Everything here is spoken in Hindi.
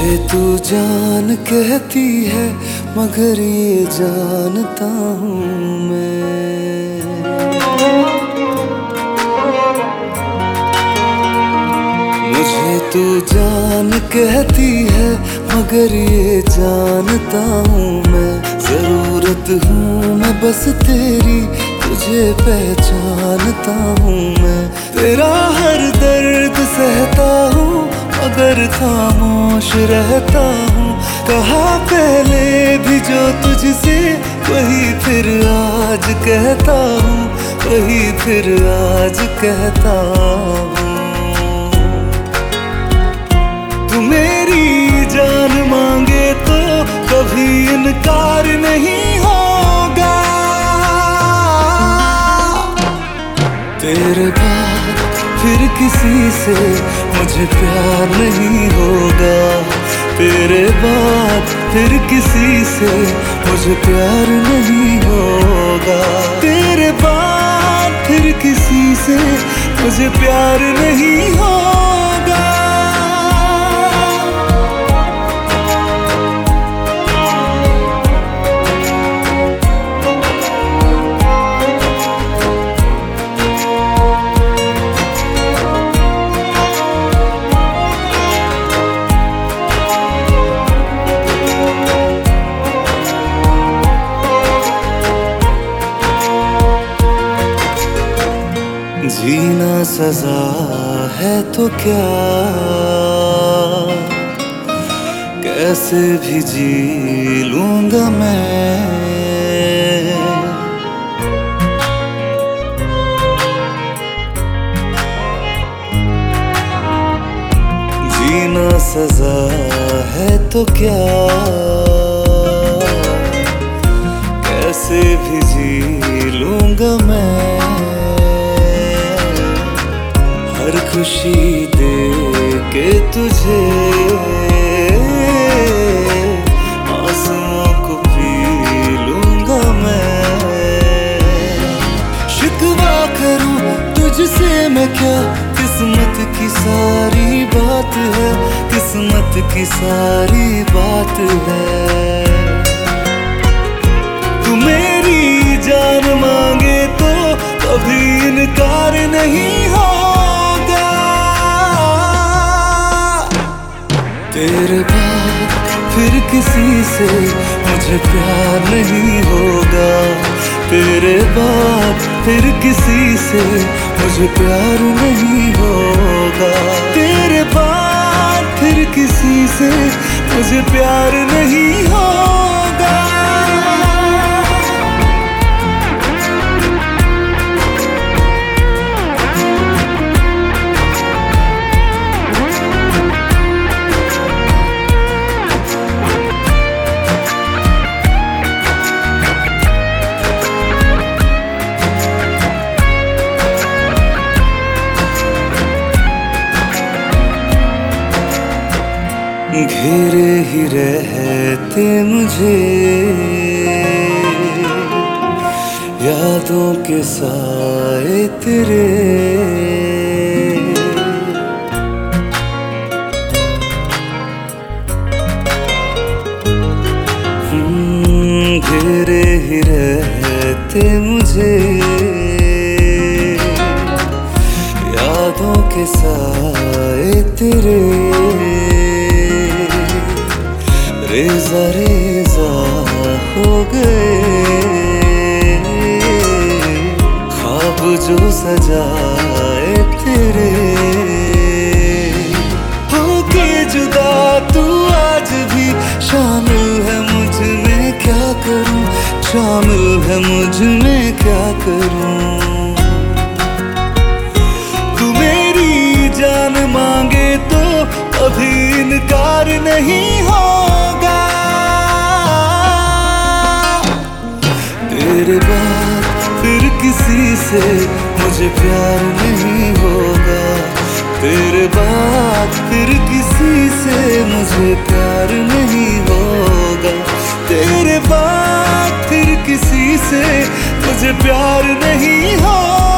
मुझे तू जान कहती है मगर ये जानता हूँ मैं। मुझे तू जान कहती है मगर ये जानता हूँ मैं। जरूरत हूँ मैं बस तेरी, तुझे पहचानता हूँ मैं। तेरा हर दर्द सहता हूँ मगर खामोश रहता हूँ। कहा पहले भी जो तुझसे, वही फिर आज कहता हूँ, वही फिर आज कहता हूँ। तू मेरी जान मांगे तो कभी इनकार नहीं होगा। तेरे बाद फिर किसी से मुझे प्यार नहीं होगा। तेरे बाद फिर किसी से मुझे प्यार नहीं होगा। तेरे बाद फिर किसी से मुझे प्यार नहीं होगा। जीना सजा है तो क्या, कैसे भी जी लूंगा मैं। जीना सजा है तो क्या, कैसे भी जी लूंगा मैं। हर खुशी दे के तुझे आंसुओं को पी लूंगा मैं। शिकवा करूं तुझसे मैं क्या, किस्मत की सारी बात है, किस्मत की सारी बात है। तू मेरी जान मांगे तो कभी इनकार नहीं हो। तेरे बाद फिर किसी से मुझे प्यार नहीं होगा। तेरे बाद फिर किसी से मुझे प्यार नहीं होगा। तेरे बाद फिर किसी से मुझे प्यार नहीं होगा। घेरे ही रहते मुझे यादों के साए तेरे। घेरे ही रहते मुझे यादों के साए तेरे। रेजा रेजा हो गए ख्वाब जो सजाए तेरे। होके जुदा तू आज भी शामिल है मुझ में, क्या करूं शामिल है मुझ में क्या करूं। तू मेरी जान मांगे तो कभी इनकार नहीं होगा। तेरे बाद फिर किसी से मुझे प्यार नहीं होगा। तेरे बाद फिर किसी से मुझे प्यार नहीं होगा। तेरे बाद फिर किसी से मुझे प्यार नहीं होगा।